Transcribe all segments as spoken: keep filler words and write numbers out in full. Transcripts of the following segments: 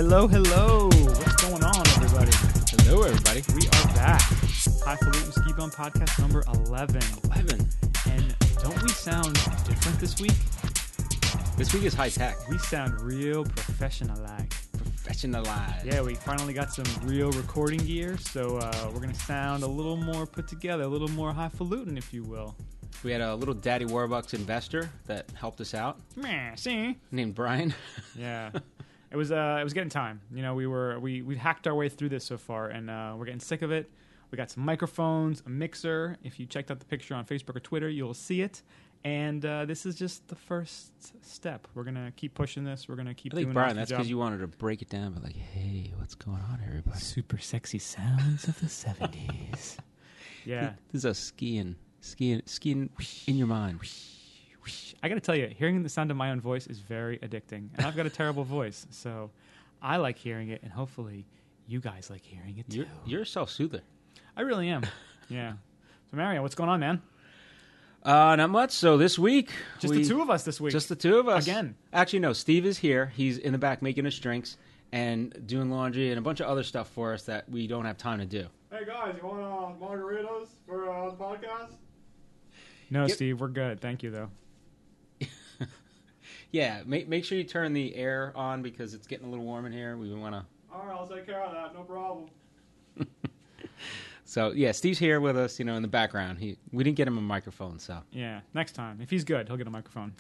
Hello, hello. What's going on, everybody? Hello, everybody. We are back. Highfalutin Ski Bum Podcast number eleven. eleven. And don't we sound different this week? This week is high tech. We sound real professional-like. Professionalized. Yeah, we finally got some real recording gear, so uh, we're going to sound a little more put together, a little more highfalutin, if you will. We had a little Daddy Warbucks investor that helped us out, Meh, see? named Brian. Yeah. It was uh, it was getting time. You know, we were we we hacked our way through this so far, and uh, we're getting sick of it. We got some microphones, a mixer. If you checked out the picture on Facebook or Twitter, you'll see it. And uh, this is just the first step. We're gonna keep pushing this. We're gonna keep I think, doing. Brian, an that's awesome because job. you wanted to break it down, but like, hey, what's going on, everybody? Super sexy sounds of the seventies. Yeah, This is us skiing, skiing, skiing in your mind. I got to tell you, hearing the sound of my own voice is very addicting, and I've got a terrible voice, so I like hearing it, and hopefully, you guys like hearing it too. You're, you're a self-soother. I really am. Yeah. So, Mario, what's going on, man? Uh, not much. So this week, Just we, the two of us this week. Just the two of us Again. Actually, no. Steve is here. He's in the back making us drinks and doing laundry and a bunch of other stuff for us that we don't have time to do. Hey guys, you want uh, margaritas for uh, the podcast? No, Yep. Steve, we're good. Thank you, though. Yeah, make make sure you turn the air on because it's getting a little warm in here. We want to. All right, I'll take care of that. No problem. So yeah, Steve's here with us. You know, in the background. He we didn't get him a microphone, so Yeah, next time. If he's good, he'll get a microphone.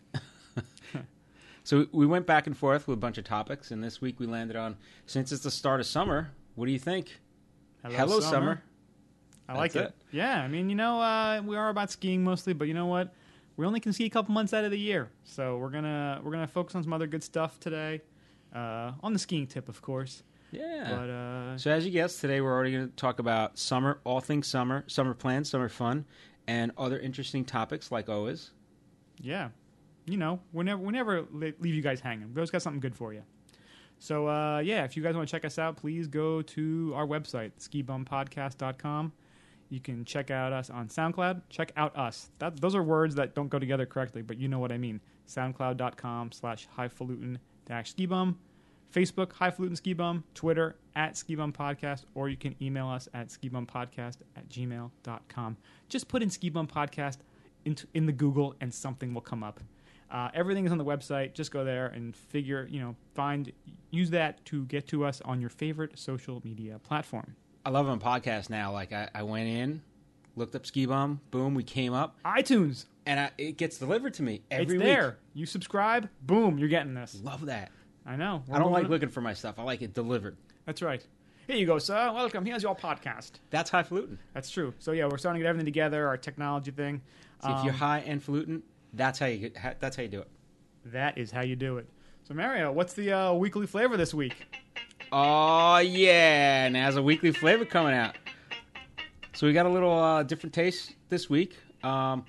so we went back and forth with a bunch of topics, and this week we landed on since it's the start of summer. What do you think? Hello, summer. I like That's it. Yeah, I mean, you know, uh, we are about skiing mostly, but you know what? We only can ski a couple months out of the year, so we're gonna we're gonna focus on some other good stuff today. Uh, on the skiing tip, of course. Yeah. But uh, So as you guessed, today we're already going to talk about summer, all things summer, summer plans, summer fun, and other interesting topics like always. yeah, you know, we never we never le- leave you guys hanging. We always got something good for you. So uh, yeah, if you guys want to check us out, please go to our website, ski bum podcast dot com. You can check out us on SoundCloud. Check out us. That, those are words that don't go together correctly, but you know what I mean. SoundCloud.com slash highfalutin dash skibum. Facebook, Highfalutin Ski Bum. Twitter, at Ski Bum Podcast. Or you can email us at skibumpodcast at gmail dot com. Just put in Ski Bum Podcast into, in the Google and something will come up. Uh, everything is on the website. Just go there and figure, you know, find, use that to get to us on your favorite social media platform. I love on podcasts now. Like I, I went in, looked up Ski Bum, boom, we came up, iTunes. and I, it gets delivered to me every It's week. there. You subscribe, boom, you're getting this. Love that. I know. I don't We're like moving- looking for my stuff. I like it delivered. That's right. Here you go, sir. Welcome. Here's your podcast. That's highfalutin. That's true. So yeah, we're starting to get everything together. Our technology thing. See, if you're Um, high and falutin, that's how you get, ha- that's how you do it. That is how you do it. So Mario, what's the uh, weekly flavor this week? Oh yeah, and there's a weekly flavor coming out. So we got a little uh, different taste this week. Um,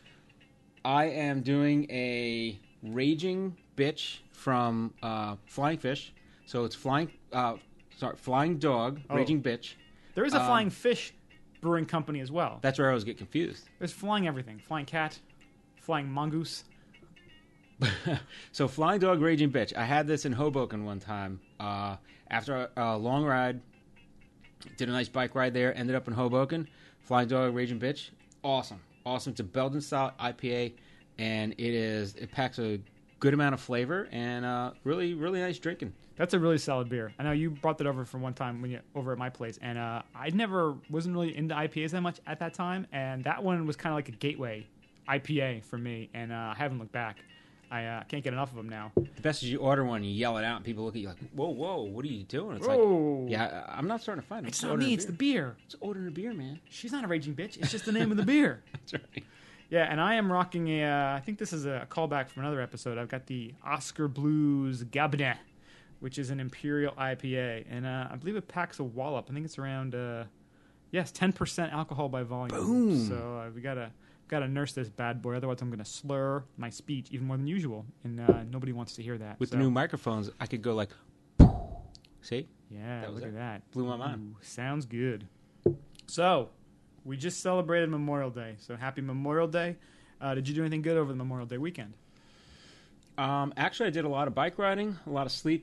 I am doing a Raging Bitch from uh, Flying Fish. So it's Flying, uh, sorry, Flying Dog, Oh. Raging Bitch. There is a Um, Flying Fish brewing company as well. That's where I always get confused. There's flying everything. Flying cat, flying mongoose. So Flying Dog, Raging Bitch. I had this in Hoboken one time. Uh, after a, a long ride, did a nice bike ride there. Ended up in Hoboken. Flying Dog, Raging Bitch. Awesome, awesome. It's a Belgian style I P A, and it is it packs a good amount of flavor and uh, really really nice drinking. That's a really solid beer. I know you brought that over from one time when you over at my place, and uh, I never wasn't really into I P As that much at that time, and that one was kind of like a gateway I P A for me, and uh, I haven't looked back. I uh, can't get enough of them now. The best is you order one, you yell it out, and people look at you like, "Whoa, whoa, what are you doing?" It's Whoa. like, yeah, I- I'm not starting to fight. I'm It's just not ordering me, a it's the beer. beer. It's ordering a beer, man. She's not a raging bitch. It's just the name of the beer. That's right. Yeah, and I am rocking a, uh, I think this is a callback from another episode. I've got the Oscar Blues Gabinet, which is an Imperial I P A. And uh, I believe it packs a wallop. I think it's around, uh, yes, ten percent alcohol by volume. Boom. So uh, we got to got to nurse this bad boy. Otherwise, I'm going to slur my speech even more than usual. And uh, nobody wants to hear that. With so, the new microphones, I could go like, see, Yeah, That was look it. at that. blew my mind. Ooh, sounds good. So, we just celebrated Memorial Day. So, happy Memorial Day. Uh, did you do anything good over the Memorial Day weekend? Um, actually, I did a lot of bike riding, a lot of sleeping.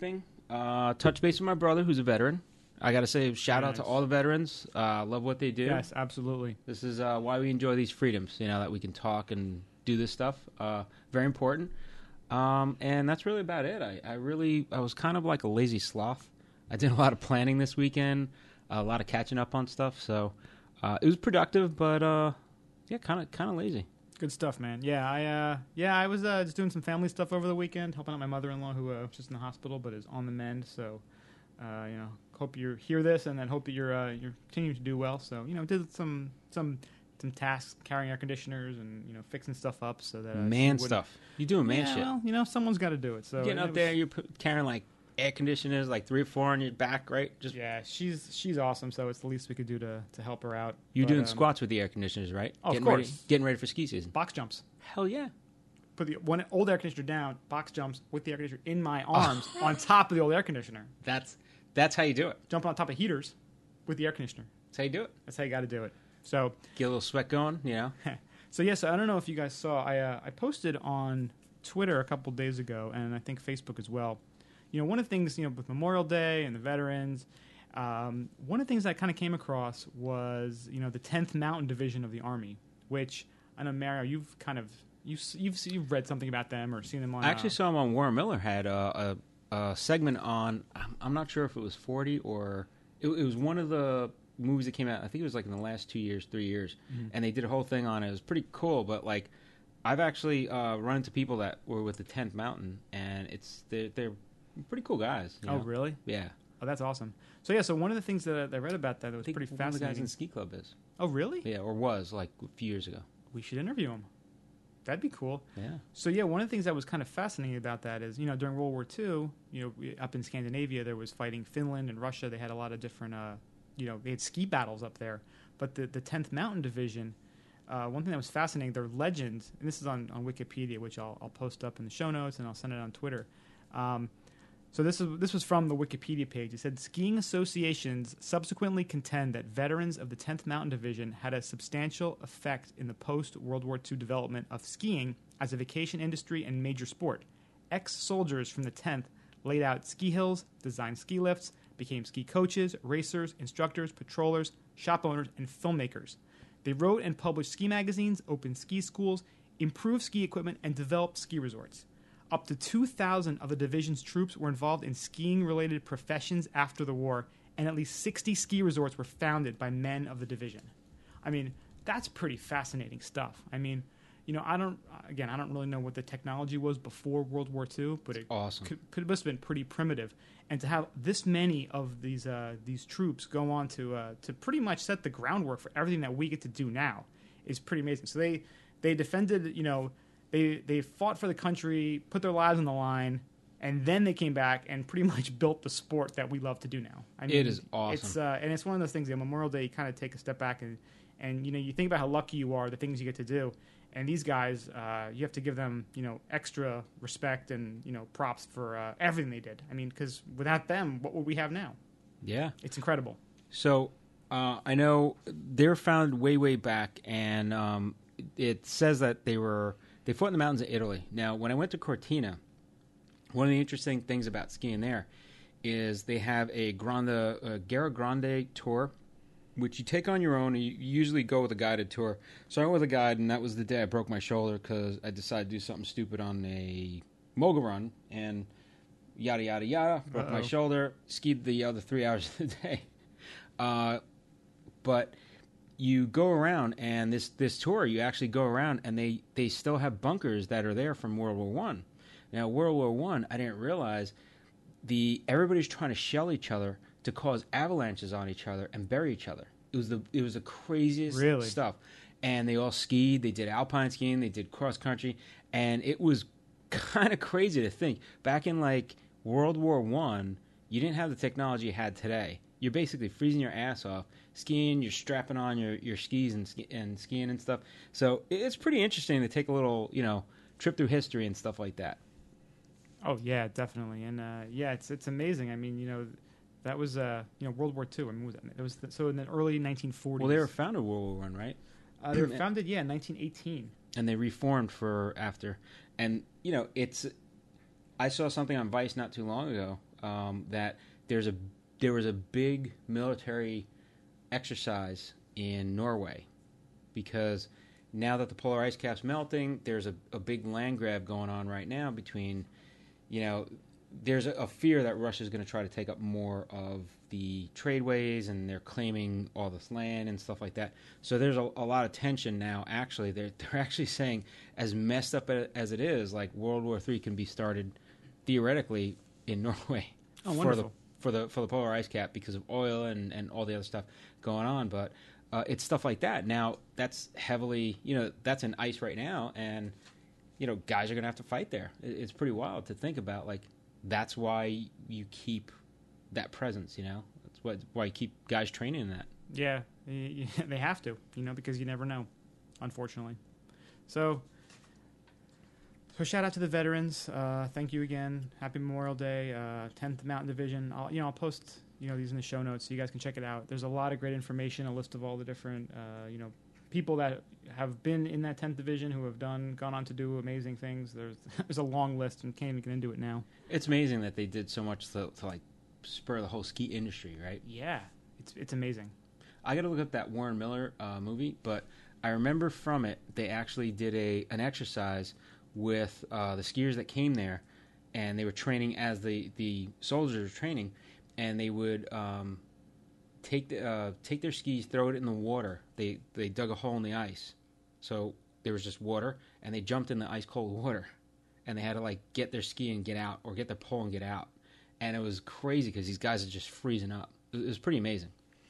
Uh, touch base with my brother, who's a veteran. I got to say, shout out to Nice. all the veterans. Uh, love what they do. Yes, absolutely. This is uh, why we enjoy these freedoms, you know, that we can talk and do this stuff. Uh, very important. Um, and that's really about it. I, I really, I was kind of like a lazy sloth. I did a lot of planning this weekend, a lot of catching up on stuff. So uh, it was productive, but uh, yeah, kind of, kind of lazy. Good stuff, man. Yeah, I uh, yeah, I was uh, just doing some family stuff over the weekend, helping out my mother-in-law who uh, was just in the hospital but is on the mend. So, uh, you know, hope you hear this, and then hope that you're uh, you're continuing to do well. So, you know, did some some some tasks, carrying air conditioners, and you know, fixing stuff up so that uh, she Man wouldn't- stuff. You doing man yeah, shit. well, you know, someone's got to do it. So Getting it up was- there, you're put, carrying like air conditioners, like three or four on your back, right? Just Yeah, she's she's awesome. So it's the least we could do to to help her out. you But, doing um, squats with the air conditioners, right? Oh, of getting course. Ready, getting ready for ski season. box jumps. Hell yeah. Put the one old air conditioner down, box jumps with the air conditioner in my arms on top of the old air conditioner. That's that's how you do it. Jumping on top of heaters with the air conditioner. That's how you do it. That's how you got to do it. So, Get a little sweat going, you know. so yes, I don't know if you guys saw. I uh, I posted on Twitter a couple days ago, and I think Facebook as well. You know, one of the things, you know, with Memorial Day and the veterans, um, one of the things I kind of came across was, you know, the tenth Mountain Division of the Army, which I know, Mario, you've kind of you've you've you've read something about them or seen them on. I actually uh, saw him on Warren Miller had a, a, a segment on. I'm, I'm not sure if it was forty or it, it was one of the movies that came out. I think it was like in the last two years, three years, Mhm. and they did a whole thing on it. It was pretty cool, but like I've actually uh, run into people that were with the tenth Mountain, and it's they're, they're pretty cool guys. you Oh, know? really? Yeah. Oh, that's awesome. So yeah, so one of the things that I read about that that I was think pretty one of the guys fascinating. in Ski Club is. Oh, really? Yeah, or was like a few years ago. We should interview him. That'd be cool. Yeah. So yeah, one of the things that was kind of fascinating about that is, you know, during World War Two, you know, we- up in Scandinavia, there was fighting Finland and Russia. They had a lot of different, uh, you know, they had ski battles up there. But the the tenth Mountain Division, uh, one thing that was fascinating, their legends, and this is on, on Wikipedia, which I'll, I'll post up in the show notes and I'll send it on Twitter. Um, so this is this was from the Wikipedia page. It said skiing associations subsequently contend that veterans of the tenth Mountain Division had a substantial effect in the post-World War Two development of skiing as a vacation industry and major sport. Ex-soldiers from the tenth laid out ski hills, designed ski lifts, became ski coaches, racers, instructors, patrollers, shop owners, and filmmakers. They wrote and published ski magazines, opened ski schools, improved ski equipment, and developed ski resorts. Up to two thousand of the division's troops were involved in skiing-related professions after the war, and at least sixty ski resorts were founded by men of the division. I mean, that's pretty fascinating stuff. I mean, you know, I don't, again, I don't really know what the technology was before World War Two, but it Awesome. could, could must have been pretty primitive. And to have this many of these uh, these troops go on to uh, to pretty much set the groundwork for everything that we get to do now is pretty amazing. So they they defended, you know, they they fought for the country, put their lives on the line, and then they came back and pretty much built the sport that we love to do now. I mean, It is awesome. It's uh, and it's one of those things. On Memorial Day, you kind of take a step back and and you know you think about how lucky you are, the things you get to do. And these guys, uh, you have to give them, you know, extra respect and, you know, props for uh, everything they did. I mean, because without them, what would we have now? Yeah. It's incredible. So uh, I know they're found way, way back, and um, it says that they were they fought in the mountains of Italy. Now, when I went to Cortina, one of the interesting things about skiing there is they have a Grande uh, Guerra Grande tour, which you take on your own. You usually go with a guided tour. So I went with a guide, and that was the day I broke my shoulder because I decided to do something stupid on a mogul run, and yada, yada, yada, broke my Uh-oh. shoulder, skied the other three hours of the day. Uh, but you go around, and this, this tour, you actually go around, and they, they still have bunkers that are there from World War One. Now, World War One, I didn't realize the everybody's trying to shell each other to cause avalanches on each other and bury each other. It was the it was the craziest Really? stuff. And they all skied. They did alpine skiing. They did cross country, and it was kind of crazy to think back in like World War One. You didn't have the technology you had today. You're basically freezing your ass off, skiing. You're strapping on your, your skis and ski, and skiing and stuff. So it's pretty interesting to take a little you know trip through history and stuff like that. Oh, yeah, definitely. And, uh, yeah, it's it's amazing. I mean, you know, that was, uh, you know, World War Two. I mean, what was that? It was the, so in the early nineteen forties. Well, they were founded World War One, right? uh, they were founded, yeah, in nineteen eighteen. And they reformed for after. And you know, it's. I saw something on Vice not too long ago. um, that there's a there was a big military exercise in Norway because now that the polar ice cap's melting, there's a, a big land grab going on right now between, you know, there's a, a fear that Russia's going to try to take up more of the tradeways, and they're claiming all this land and stuff like that. So there's a, a lot of tension now. Actually, they're they're actually saying, as messed up as it is, like World War Three can be started theoretically in Norway Oh, for the wonderful. for the for the polar ice cap because of oil and, and all the other stuff going on. But uh, it's stuff like that. Now that's heavily, you know, that's in ice right now, and you know, guys are going to have to fight there. It, it's pretty wild to think about. Like that's why you keep that presence. You know, that's what why you keep guys training in that. Yeah, y- y- they have to, you know, because you never know, unfortunately. So, so shout out to the veterans. Uh, thank you again. Happy Memorial Day. Uh, tenth Mountain Division. I'll, you know, I'll post, you know, these in the show notes so you guys can check it out. There's a lot of great information, a list of all the different, uh, you know, people that have been in that tenth Division who have done, gone on to do amazing things. There's, there's a long list, and can't even get into it now. It's amazing that they did so much to, to like spur the whole ski industry, right? Yeah, it's it's amazing. I got to look up that Warren Miller uh, movie, but I remember from it they actually did a an exercise with uh, the skiers that came there, and they were training as the, the soldiers were training, and they would um, take the, uh, take their skis, throw it in the water. They they dug a hole in the ice, so there was just water, and they jumped in the ice cold water, and they had to like get their ski and get out, or get their pole and get out, and it was crazy because these guys are just freezing up. It was pretty amazing.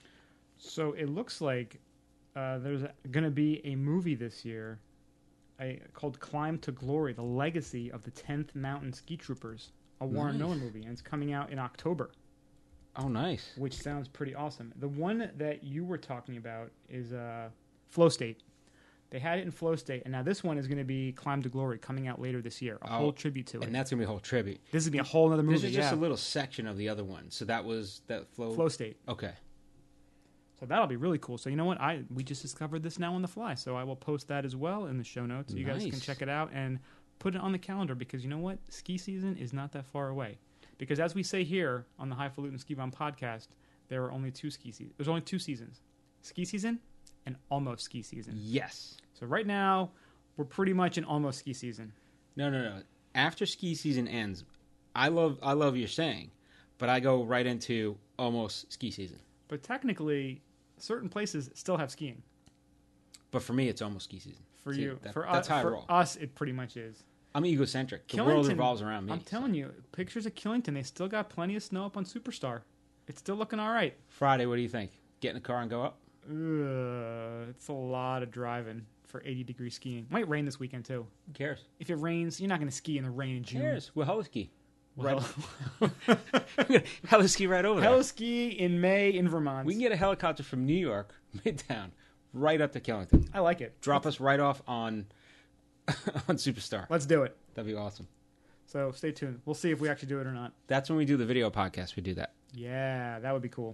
So it looks like uh, there's going to be a movie this year a, called Climb to Glory, The Legacy of the tenth Mountain Ski Troopers, a Warren Nice. Miller movie, and it's coming out in October, Oh, nice. which sounds pretty awesome. The one that you were talking about is uh, Flow State. They had it in Flow State, and now this one is going to be Climb to Glory, coming out later this year, a Oh, whole tribute to it. And that's going to be a whole tribute. This is going to be a whole other movie, This is just yeah. a little section of the other one. So that was that flow. Flow State. Okay. So that'll be really cool. So you know what? I we just discovered this now on the fly. So I will post that as well in the show notes. So you guys can Nice. check it out and put it on the calendar because you know what? Ski season is not that far away. Because as we say here on the Highfalutin Ski Bomb podcast, there are only two ski seasons. There's only two seasons: ski season and almost ski season. Yes. So right now we're pretty much in almost ski season. No, no, no. After ski season ends, I love I love your saying, but I go right into almost ski season. But technically, certain places still have skiing. But for me, it's almost ski season. For See, you, that- for that's us, how I for roll. us, it pretty much is. I'm egocentric. The world Killington- revolves around me. I'm telling you, pictures of Killington, they still got plenty of snow up on Superstar. It's still looking all right. Friday, what do you think? Get in the car and go up? Ugh, it's a lot of driving for eighty degree skiing. Might rain this weekend too. Who cares? If it rains, you're not going to ski in the rain in Who June. cares? We'll heli ski. Well, Heli ski right over there. heli ski in May in Vermont. We can get a helicopter from New York, Midtown, right up to Killington. I like it. Drop us right off on on Superstar. Let's do it. That'd be awesome. So stay tuned. We'll see if we actually do it or not. That's when we do the video podcast. We do that. Yeah, that would be cool.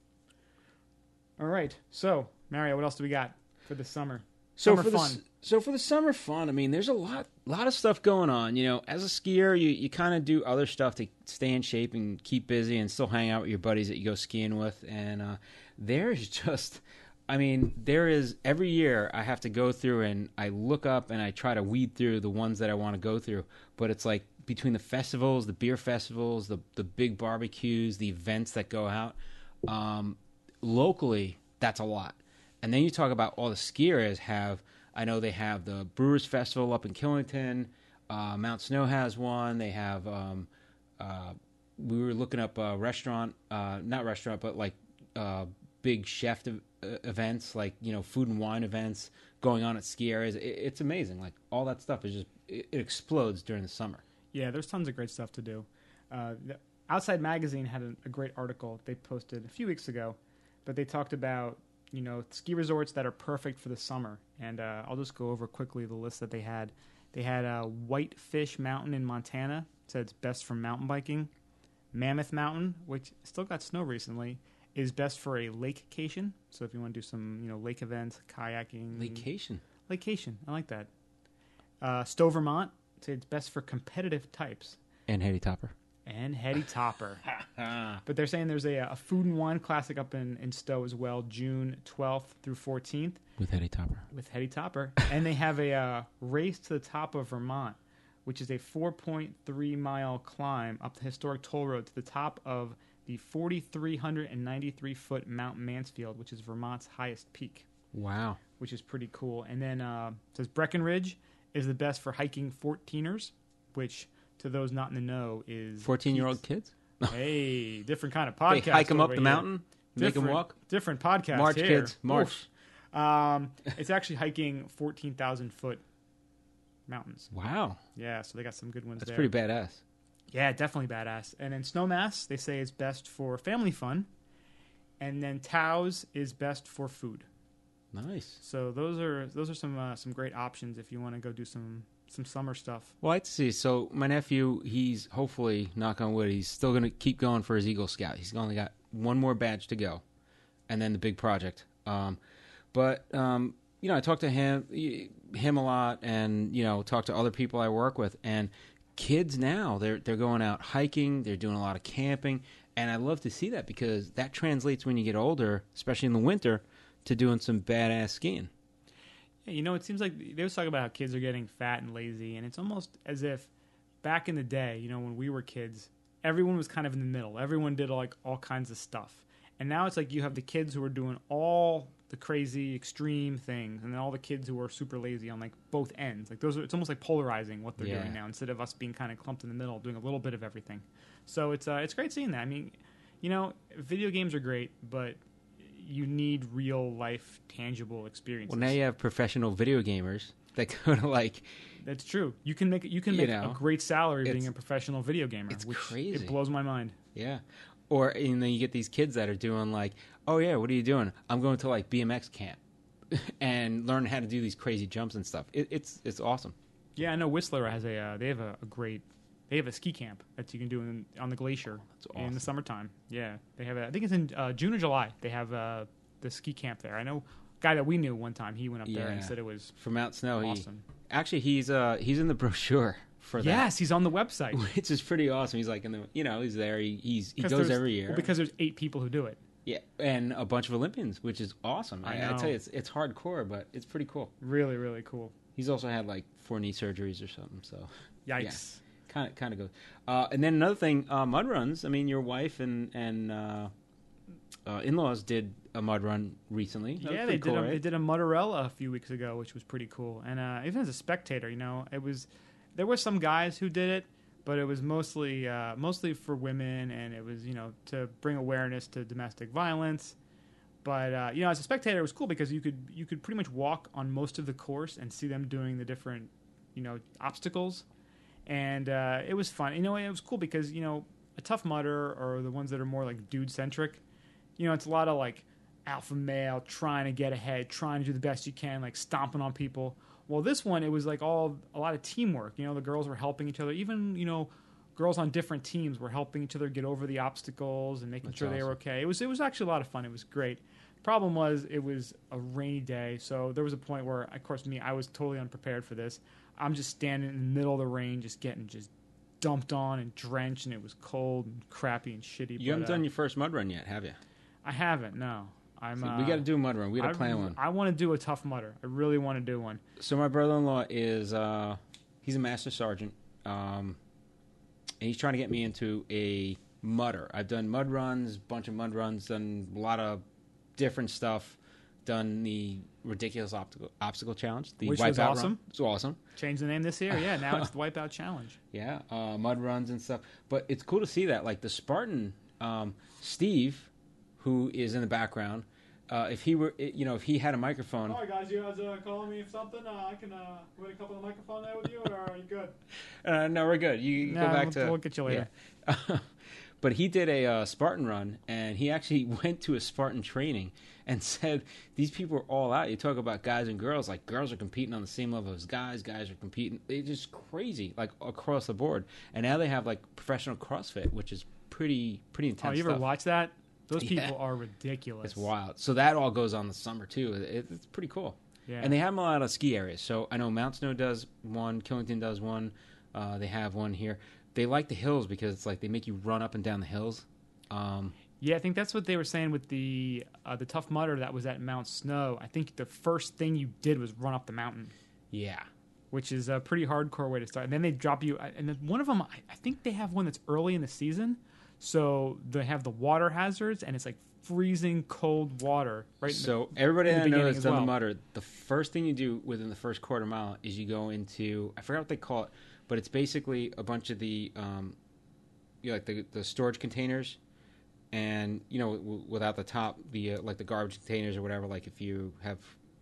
All right. So, Mario, what else do we got for the summer? So Summer for the fun. s- so for the summer fun, I mean, there's a lot lot of stuff going on. You know, as a skier, you, you kind of do other stuff to stay in shape and keep busy and still hang out with your buddies that you go skiing with. And uh, there's just, I mean, there is every year I have to go through and I look up and I try to weed through the ones that I want to go through. But it's like between the festivals, the beer festivals, the the big barbecues, the events that go out um, locally, that's a lot. And then you talk about all the ski areas have, I know they have the Brewers Festival up in Killington. Uh, Mount Snow has one. They have, um, uh, we were looking up a restaurant, uh, not restaurant, but like uh, big chef ev- uh, events, like, you know, food and wine events going on at ski areas. It, it's amazing. Like, all that stuff is just, it, it explodes during the summer. Yeah, there's tons of great stuff to do. Uh, the Outside Magazine had a, a great article they posted a few weeks ago, but they talked about, you know, ski resorts that are perfect for the summer. And uh, I'll just go over quickly the list that they had. They had uh, Whitefish Mountain in Montana. Said it's best for mountain biking. Mammoth Mountain, which still got snow recently, is best for a lakecation. So if you want to do some, you know, lake events, kayaking. Vacation. Lakecation. I like that. Uh, Stowe, Vermont. Said it's best for competitive types. And Haiti Topper. and Hetty Topper. But they're saying there's a, a Food and Wine Classic up in, in Stowe as well, June twelfth through fourteenth. With Hetty Topper. With Hetty Topper. And they have a uh, Race to the Top of Vermont, which is a four point three mile climb up the historic toll road to the top of the four thousand three hundred ninety-three foot Mount Mansfield, which is Vermont's highest peak. Wow. Which is pretty cool. And then uh, it says Breckenridge is the best for hiking fourteeners, which, to those not in the know, is... fourteen-year-old kids? Hey, different kind of podcast. They hike them up over the here. mountain? Make them walk? Different podcast March, here. kids. March. Oof. Um, it's actually hiking fourteen thousand foot mountains. Wow. Yeah, so they got some good ones That's there. pretty badass. Yeah, definitely badass. And then Snowmass, they say, is best for family fun. And then Taos is best for food. Nice. So those are those are some uh, some great options if you want to go do some some summer stuff. Well, I'd see. So my nephew, he's hopefully, knock on wood, he's still going to keep going for his Eagle Scout. He's only got one more badge to go, and then the big project. Um, but um, you know, I talk to him him a lot, and you know, talk to other people I work with, and kids now they're they're going out hiking, they're doing a lot of camping, and I love to see that because that translates when you get older, especially in the winter, to doing some badass skiing. Yeah, you know, it seems like they always talk about how kids are getting fat and lazy, and it's almost as if back in the day, you know, when we were kids, everyone was kind of in the middle. Everyone did like all kinds of stuff. And now it's like you have the kids who are doing all the crazy extreme things, and then all the kids who are super lazy on like both ends. Like those are, it's almost like polarizing what they're Yeah. doing now instead of us being kind of clumped in the middle, doing a little bit of everything. So it's uh, it's great seeing that. I mean, you know, video games are great, but you need real life, tangible experiences. Well, now you have professional video gamers that go to like. That's true. You can make you can You make know, a great salary it's- being a professional video gamer. it's which crazy. It blows my mind. Yeah. Or, and then you get these kids that are doing like, oh yeah, what are you doing? I'm going to like B M X camp and learn how to do these crazy jumps and stuff. It, it's it's awesome. Yeah, I know Whistler has a uh, they have a, a great they have a ski camp that you can do in, on the glacier That's in awesome. the summertime. Yeah, they have a, I think it's in uh, June or July. They have uh, the ski camp there. I know a guy that we knew one time. He went up there and Yeah. said it was For Mount Snow, awesome. he actually he's uh he's in the brochure for that. Yes, he's on the website. Which is pretty awesome. He's like in the you know he's there. He he's he 'Cause goes there's- every year. well, because there's eight people who do it. yeah, and a bunch of Olympians, which is awesome. I I, I know. tell you, it's it's hardcore, but it's pretty cool. Really, really cool. He's also had like four knee surgeries or something, so Yikes. kind of kind of goes. Uh, and then another thing, uh, mud runs. I mean, your wife and and uh, uh, in-laws did a mud run recently. That was Yeah, pretty they cool, did. A, right? They did a Mutterella a few weeks ago, which was pretty cool. And uh, even as a spectator, you know, it was there were some guys who did it, but it was mostly uh, mostly for women, and it was you know to bring awareness to domestic violence. But uh, you know, as a spectator, it was cool because you could you could pretty much walk on most of the course and see them doing the different you know obstacles, and uh, it was fun. You know, it was cool because you know a Tough Mudder or the ones that are more like dude centric. You know, it's a lot of like alpha male trying to get ahead, trying to do the best you can, like stomping on people. Well, this one, it was like all a lot of teamwork. You know, the girls were helping each other. Even, you know, girls on different teams were helping each other get over the obstacles and making That's sure they were awesome. okay. It was it was actually a lot of fun. It was great. Problem was, it was a rainy day, so there was a point where, of course, me, I was totally unprepared for this. I'm just standing in the middle of the rain, just getting just dumped on and drenched, and it was cold and crappy and shitty. You haven't but, uh, done your first mud run yet, have you? I haven't. No, I'm. See, uh, we got to do a mud run. We got to I, plan one. I want to do a Tough Mudder. I really want to do one. So my brother-in-law is uh, he's a master sergeant, um, and he's trying to get me into a mudder. I've done mud runs, bunch of mud runs, done a lot of different stuff. Done the ridiculous obstacle obstacle challenge, the Which wipeout was awesome. run. It's awesome. Change the name this year. Yeah, now it's the Wipeout Challenge. Yeah, uh, mud runs and stuff. But it's cool to see that, like the Spartan, um, Steve, who is in the background. Uh, if he were, you know, if he had a microphone. All right, guys, you guys uh, calling me for something? Uh, I can uh, wait a couple of the microphone there with you, or are you good? Uh, no, we're good. You No, go back we'll- to. we'll get you later. Yeah. But he did a uh, Spartan run, and he actually went to a Spartan training and said, these people are all out. You talk about guys and girls, like girls are competing on the same level as guys, guys are competing. It's just crazy, like across the board. And now they have like professional CrossFit, which is pretty pretty intense Oh, you ever stuff. watch that? Those Yeah. people are ridiculous. It's wild. So that all goes on the summer, too. It, it's pretty cool. Yeah. And they have a lot of ski areas. So I know Mount Snow does one, Killington does one. Uh, they have one here. they like the hills because it's like they make you run up and down the hills. Um, Yeah, I think that's what they were saying with the uh, the Tough Mudder that was at Mount Snow. I think the first thing you did was run up the mountain, yeah. which is a pretty hardcore way to start. And then they drop you, and then one of them, I I think they have one that's early in the season, so they have the water hazards, and it's like freezing cold water. Right. in the- So everybody in the that I know beginning that's as done well. the Mudder, the first thing you do within the first quarter mile is you go into, I forgot what they call it, but it's basically a bunch of the, um, you know, like the, the storage containers, and, you know, w- without the top, the uh, like the garbage containers or whatever, like if you have,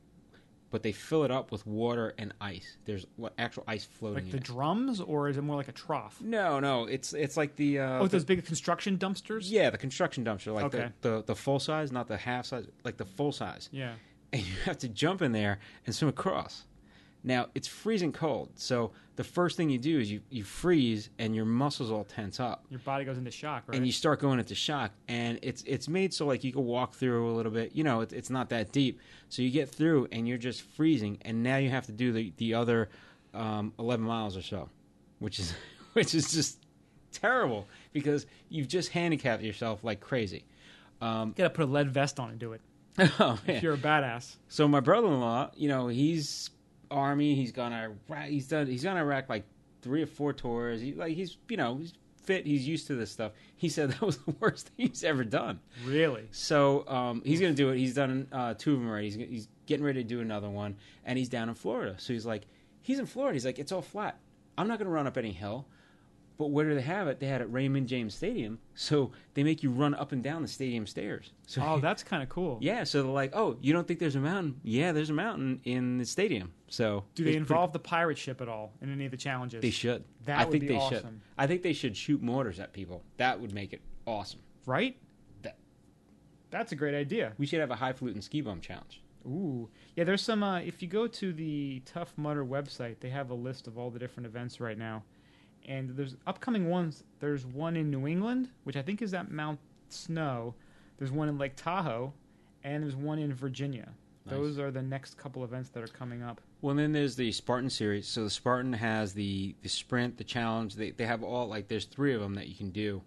but they fill it up with water and ice. There's what actual ice floating like in the it. drums, or is it more like a trough? No, no, it's it's like the uh, Oh, with the- those big construction dumpsters. yeah, the construction dumpster, like Okay. the, the the full size, not the half size, like the full size. Yeah. And you have to jump in there and swim across. Now, it's freezing cold, so the first thing you do is you, you freeze and your muscles all tense up. Your body goes into shock, right? And you start going into shock, and it's it's made so like you can walk through a little bit. You know, it's it's not that deep, so you get through, and you're just freezing. And now you have to do the the other um, eleven miles or so, which is which is just terrible because you've just handicapped yourself like crazy. Um, you gotta put a lead vest on and do it oh, man. if you're a badass. So my brother-in-law, you know, he's Army. He's gone Iraq. He's done. He's gone Iraq like three or four tours. He like he's you know he's fit. He's used to this stuff. He said that was the worst thing he's ever done. Really? So um, he's going to do it. He's done uh, two of them already. He's, he's getting ready to do another one, and he's down in Florida. So he's like, he's in Florida. He's like, it's all flat. I'm not going to run up any hill. But where do they have it? They had it at Raymond James Stadium. So they make you run up and down the stadium stairs. So Oh, that's kind of cool. yeah. So they're like, oh, you don't think there's a mountain? Yeah, there's a mountain in the stadium. So Do they it's involve the pirate ship at all in any of the challenges? Pretty, they should. That I would think be they awesome. should. I think they should shoot mortars at people. That would make it awesome. Right? That- That's a great idea. We should have a high flute and ski bum challenge. Ooh. Yeah, there's some, uh, if you go to the Tough Mudder website, they have a list of all the different events right now. And there's upcoming ones. There's one in New England, which I think is at Mount Snow. There's one in Lake Tahoe, and there's one in Virginia. Nice. Those are the next couple events that are coming up. Well, and then there's the Spartan series. So the Spartan has the, the sprint, the challenge. They they have all, like, there's three of them that you can do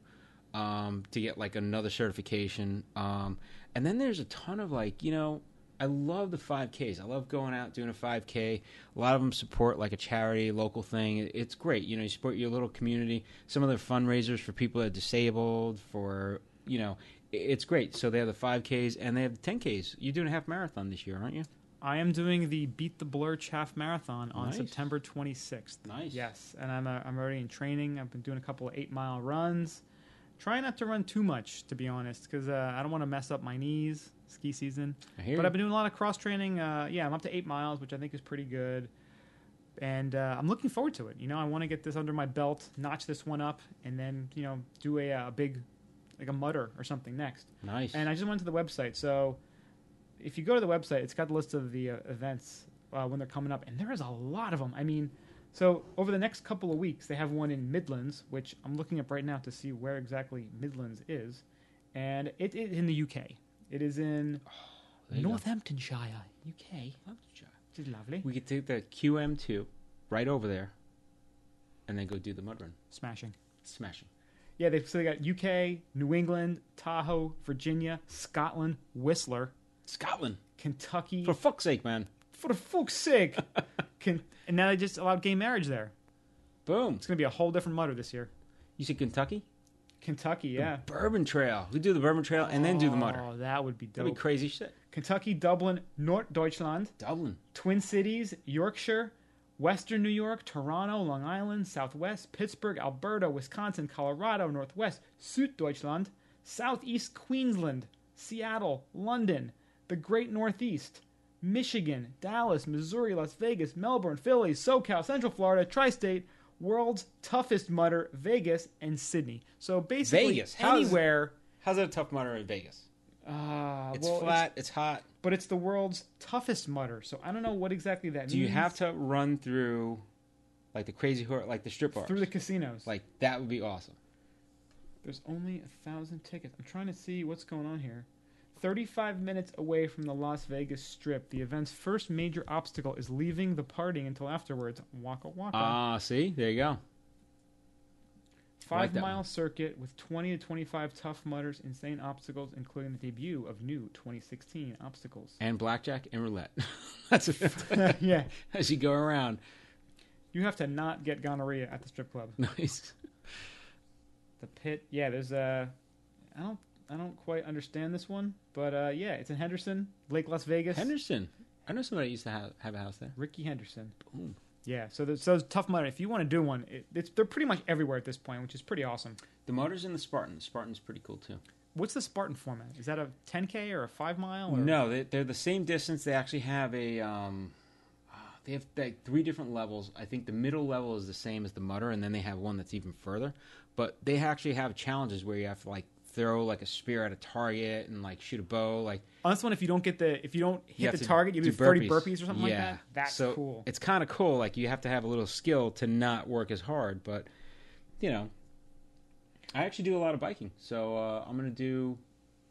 um, to get, like, another certification. Um, and then there's a ton of, like, you know, I love the five Ks. I love going out doing a five K. A lot of them support, like, a charity, local thing. It- It's great. You know, you support your little community. Some of their fundraisers for people that are disabled, for, you know, i- it's great. So they have the five Ks and they have the ten Ks. You're doing a half marathon this year, aren't you? I am doing the Beat the Blurch half marathon on Nice. September twenty-sixth. Nice. Yes, and I'm uh, I'm already in training. I've been doing a couple of eight mile runs. Try not to run too much, to be honest, because uh, I don't want to mess up my knees. Ski season, I hear but you. I've been doing a lot of cross training. Uh, yeah, I'm up to eight miles, which I think is pretty good, and uh, I'm looking forward to it. You know, I want to get this under my belt, notch this one up, and then you know do a, a big, like a mutter or something next. Nice. And I just went to the website. So if you go to the website, it's got the list of the uh, events uh, when they're coming up, and there is a lot of them. I mean, so over the next couple of weeks, they have one in Midlands, which I'm looking up right now to see where exactly Midlands is, and it is in the U K. It is in There you go. Northamptonshire, U K, which is lovely. We could take the Q M two right over there and then go do the mud run. Smashing. Smashing. Yeah, they so they got U K, New England, Tahoe, Virginia, Scotland, Whistler, Scotland. Kentucky. For fuck's sake, man. For the fuck's sake! Can, and now they just allowed gay marriage there. Boom. It's going to be a whole different mutter this year. You said Kentucky? Kentucky, yeah. The Bourbon Trail. We do the Bourbon Trail and then do the mutter. Oh, that would be dope. That'd be crazy shit. Kentucky, Dublin, Norddeutschland, Dublin. Twin Cities, Yorkshire, Western New York, Toronto, Long Island, Southwest, Pittsburgh, Alberta, Wisconsin, Colorado, Northwest, Süddeutschland, Southeast Queensland, Seattle, London, the Great Northeast, Michigan, Dallas, Missouri, Las Vegas, Melbourne, Philly, SoCal, Central Florida, Tri-State, World's Toughest Mutter, Vegas, and Sydney. So basically Vegas? How's- anywhere. How's that a tough mutter in Vegas? Uh, It's well, flat. It's, hot. but it's the world's toughest mutter. So I don't know what exactly that means. Do you have to run through like the crazy horse, like the strip bars? through the casinos? Like that would be awesome. There's only a thousand tickets. I'm trying to see what's going on here. thirty-five minutes away from the Las Vegas Strip, the event's first major obstacle is leaving the partying until afterwards. Waka waka. Ah, see, there you go. Five that mile one. circuit with twenty to twenty-five tough mudders, insane obstacles, including the debut of new twenty sixteen obstacles. And blackjack and roulette. That's it. Yeah. As you go around. You have to not get gonorrhea at the strip club. Nice. The pit. Yeah, there's a. I don't. I don't quite understand this one, but uh, yeah, it's in Henderson, Lake Las Vegas. Henderson. I know somebody used to have, have a house there. Ricky Henderson. Boom. Yeah, so there's, so tough mudder. If you want to do one, it, it's they're pretty much everywhere at this point, which is pretty awesome. The Mudders and the Spartan. The Spartan's pretty cool too. What's the Spartan format? Is that a ten K or a five mile? Or? No, they, they're the same distance. They actually have a. Um, they have like three different levels. I think the middle level is the same as the Mudder, and then they have one that's even further. But they actually have challenges where you have to like throw like a spear at a target and like shoot a bow. Like on this one, if you don't get the if you don't you hit have the to target, you do do thirty burpees. burpees or something Yeah. like that. That's so cool. It's kind of cool. Like you have to have a little skill to not work as hard. But you know, I actually do a lot of biking, so uh, I'm gonna do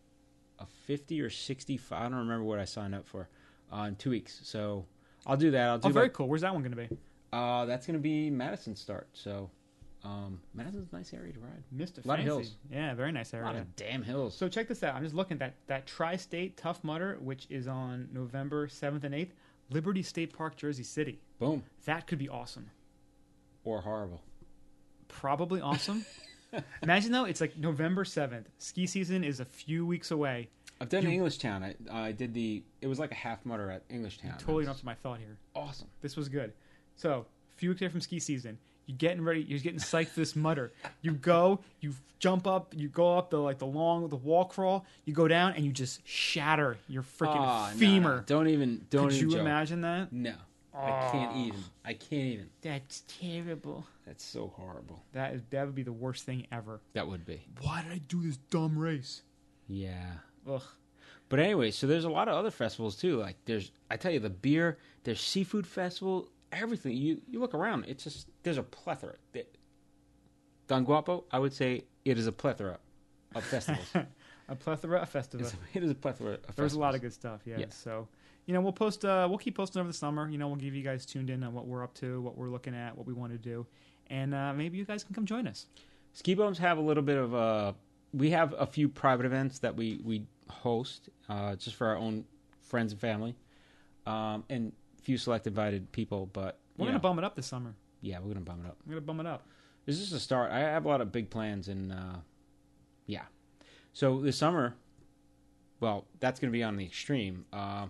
a fifty or sixty-five. I don't remember what I signed up for uh, in two weeks. So I'll do that. I'll do Oh, very like, cool. Where's that one going to be? Uh, that's going to be Madison start. So um, Madison's a nice area to ride. Mister A lot of Fancy. hills. Yeah, very nice A area. lot of damn hills. So check this out. I'm just looking at that that Tri-State Tough Mudder, which is on November seventh and eighth. Liberty State Park, Jersey City. Boom. That could be awesome. Or horrible. Probably awesome. Imagine though, it's like November seventh. Ski season is a few weeks away. I've done You- Englishtown. I, I did the. It was like a half mutter at Englishtown. Totally It not was to my thought here. awesome. This was good. So, a few weeks away from ski season. You're getting ready. You're getting psyched for this mudder. You go. You jump up. You go up the like the long the wall crawl. You go down and you just shatter your freaking Aw, no, femur. no. Don't even. Don't Could even you joke. imagine that? No, I can't Aw. even. I can't even. That's terrible. That's so horrible. That is that would be the worst thing ever. That would be. Why did I do this dumb race? Yeah. Ugh. But anyway, so there's a lot of other festivals too. Like there's, I tell you, the beer, there's seafood festival, everything. You you look around, it's just there's a plethora. There- Don Guapo, I would say it is a plethora of festivals. A plethora of festivals. It's, it is a plethora of festivals. There's a lot of good stuff. Yeah. Yeah. So, you know, we'll post. Uh, we'll keep posting over the summer. You know, we'll give you guys tuned in on what we're up to, what we're looking at, what we want to do, and uh, maybe you guys can come join us. Ski Bums have a little bit of uh we have a few private events that we we host uh, just for our own friends and family, um, and a few select invited people. But We're you gonna know, bum it up this summer. yeah, we're gonna bum it up. We're gonna bum it up. This is a start. I have a lot of big plans, and uh, yeah. So this summer, well, that's going to be on the extreme. Uh,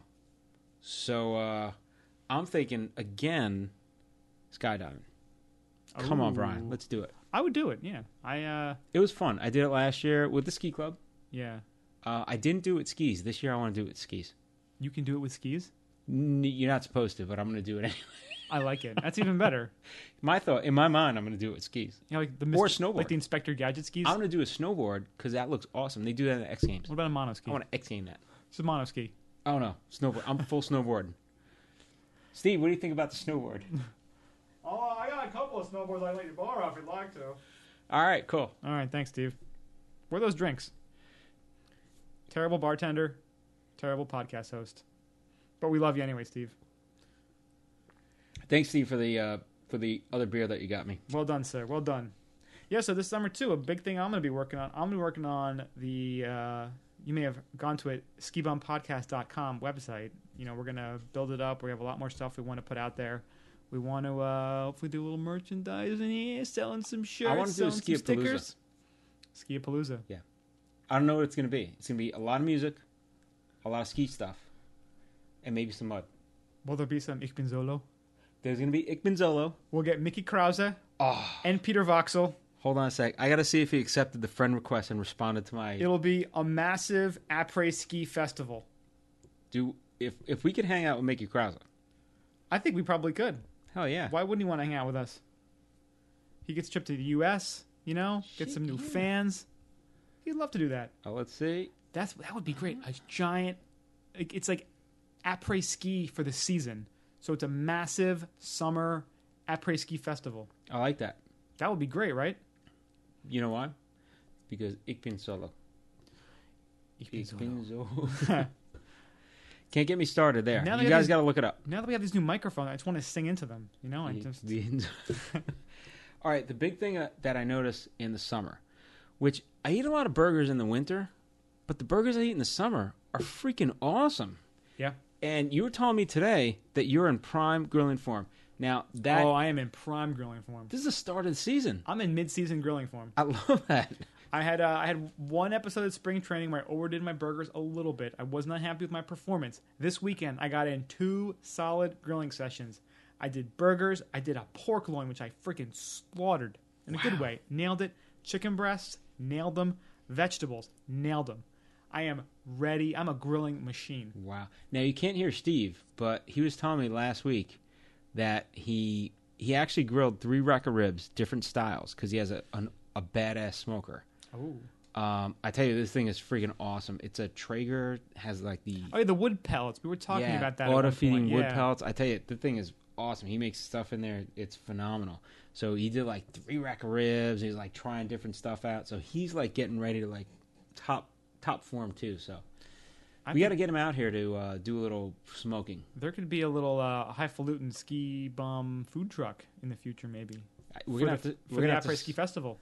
so uh, I'm thinking again, skydiving. Come on, Brian, Ooh. let's do it. I would do it. Yeah. I. uh It was fun. I did it last year with the ski club. Yeah. Uh, I didn't do it with skis. This year, I want to do it with skis. You can do it with skis. N- You're not supposed to, but I'm going to do it anyway. I like it. That's even better. My thought, in my mind, I'm going to do it with skis. You know, like the Or Mister snowboard. like the Inspector Gadget skis. I'm going to do a snowboard because that looks awesome. They do that in the X Games. What about a mono ski? I want to X Game that. It's a mono ski. Oh no, snowboard. I'm full snowboarding. Steve, what do you think about the snowboard? Oh, I got a couple of snowboards I can let you borrow if you'd like to. All right, cool. All right. Thanks, Steve. Where are those drinks? Terrible bartender. Terrible podcast host. But we love you anyway, Steve. Thanks, Steve, for the uh, for the other beer that you got me. Well done, sir. Well done. Yeah, so this summer, too, a big thing I'm going to be working on. I'm going to be working on the, uh, you may have gone to it, ski bum podcast dot com website. You know, we're going to build it up. We have a lot more stuff we want to put out there. We want to uh, hopefully do a little merchandising here, selling some shirts, I wanna do a selling some Ski-a-palooza. stickers. Ski-a-palooza. I don't know what it's going to be. It's going to be a lot of music, a lot of ski stuff, and maybe some mud. Will there be some Ich Bin Solo? There's going to be Ikbenzolo. We'll get Mickey Krause Oh, and Peter Voxel. hold on a sec. I got to see if he accepted the friend request and responded to my. It'll be a massive après ski festival. Do if if we could hang out with Mickey Krause. I think we probably could. Hell yeah. Why wouldn't he want to hang out with us? He gets a trip to the U S, you know, get Shit, some new yeah. fans. He'd love to do that. Oh, let's see. That's that would be great. A giant, like, it's like après ski for the season. So it's a massive summer après ski festival. I like that. That would be great, right? You know why? Because Ik bin solo. Ich bin Ik solo. bin solo. Can't get me started there. Now they You got guys these- got to look it up. now that we have these new microphones, I just want to sing into them. You know, I Ik just bin- All right, the big thing uh, that I notice in the summer, which I eat a lot of burgers in the winter, but the burgers I eat in the summer are freaking awesome. Yeah. And you were telling me today that you're in prime grilling form. Now, that oh, I am in prime grilling form. this is the start of the season. I'm in mid-season grilling form. I love that. I had uh, I had one episode of spring training where I overdid my burgers a little bit. I was not happy with my performance. This weekend, I got in two solid grilling sessions. I did burgers. I did a pork loin, which I freaking slaughtered in a Wow. good way. Nailed it. Chicken breasts, nailed them. Vegetables, nailed them. I am ready. I'm a grilling machine. Wow. Now, you can't hear Steve, but he was telling me last week that he he actually grilled three rack of ribs, different styles, because he has a, an, a badass smoker. Oh. Um, I tell you, this thing is freaking awesome. It's a Traeger, has like the Oh, yeah, the wood pellets. We were talking yeah, about that. at one auto feeding point. wood Yeah. pellets. I tell you, the thing is awesome. He makes stuff in there. It's phenomenal. So he did like three rack of ribs. He's like trying different stuff out. So he's like getting ready to like top top form too. So I we think got to get him out here to uh, do a little smoking. There could be a little uh, highfalutin ski bum food truck in the future, maybe. We're for gonna the, have to. for We're the gonna have Après to. Ski Festival,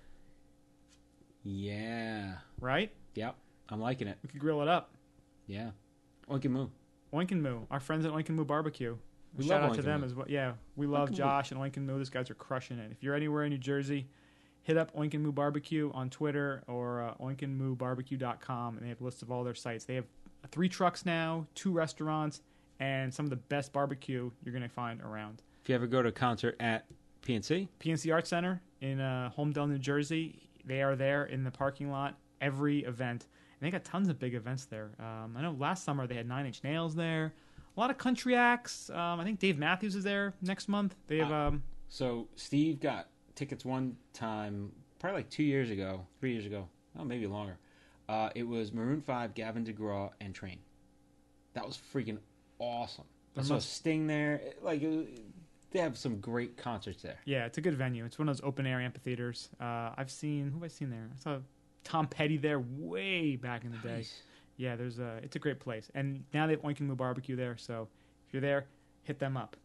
Yeah. right? Yep. I'm liking it. We could grill it up. Yeah. Oink and moo. Oink and Moo, our friends at Oink and Moo Barbecue. We Shout love out Oink to and them Moo. as well. Yeah, we love Oink and Moo. Josh and Oink and Moo. These guys are crushing it. If you're anywhere in New Jersey, hit up Oink and Moo Barbecue on Twitter or uh, oink and moo barbecue dot com, and they have lists of all their sites. They have three trucks now, two restaurants, and some of the best barbecue you're going to find around. If you ever go to a concert at P N C, P N C Arts Center in uh, Holmdel, New Jersey, they are there in the parking lot every event. And they got tons of big events there. Um, I know last summer they had Nine Inch Nails there. A lot of country acts. Um, I think Dave Matthews is there next month. They have um, so Steve got tickets one time, probably like two years ago, three years ago, oh maybe longer. Uh, it was Maroon Five, Gavin DeGraw, and Train. That was freaking awesome. I There saw must- Sting there. Like it, they have some great concerts there. yeah, it's a good venue. It's one of those open air amphitheaters. Uh, I've seen who have I seen there? I saw Tom Petty there way back in the day. Nice. Yeah, there's a it's a great place, and now they have Oink and Moo Barbecue there. So if you're there, hit them up.